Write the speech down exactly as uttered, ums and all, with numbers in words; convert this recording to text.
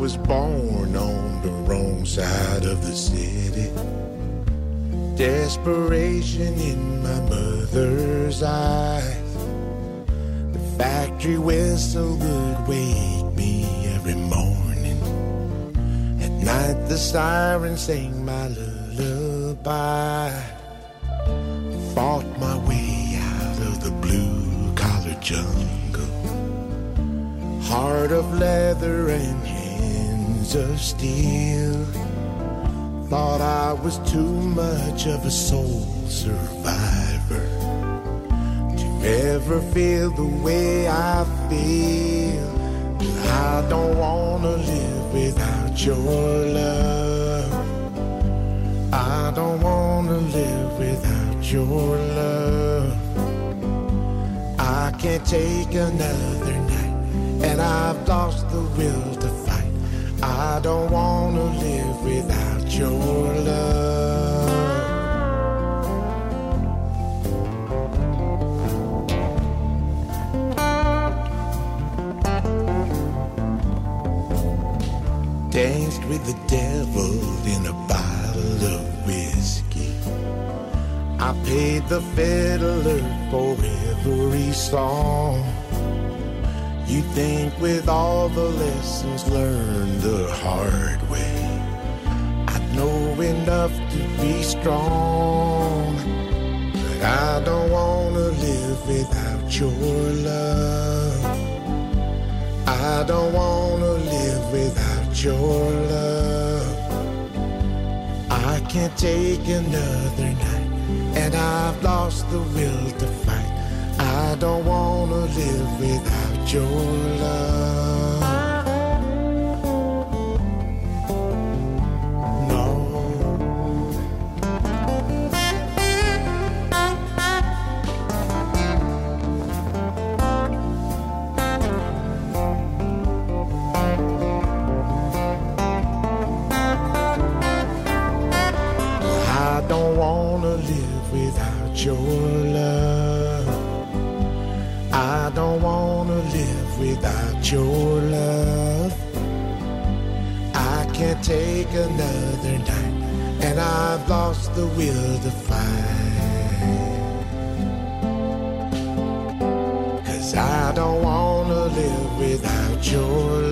was born on the wrong side of the city. Desperation in my mother's eyes. The factory whistle would wake me every morning. At night the siren sang my lullaby. Fought my way out of the blue-collar jungle. Heart of leather and hands of steel. Thought I was too much of a soul survivor to ever feel the way I feel. I don't wanna live without your love. I don't wanna live without your love. I can't take another night, and I've lost the will to fight. I don't wanna live without your love. Danced with the devil in a bottle of whiskey. I paid the fiddler for every song. You think with all the lessons learned the hard way, I'd know enough to be strong. But I don't wanna live without your love. I don't wanna live without your love. I can't take another night, and I've lost the will to fight. I don't wanna live without your love. No. I don't wanna live without your love. I don't wanna live without your love. I can't take another night, and I've lost the will to fight. 'Cause I don't wanna live without your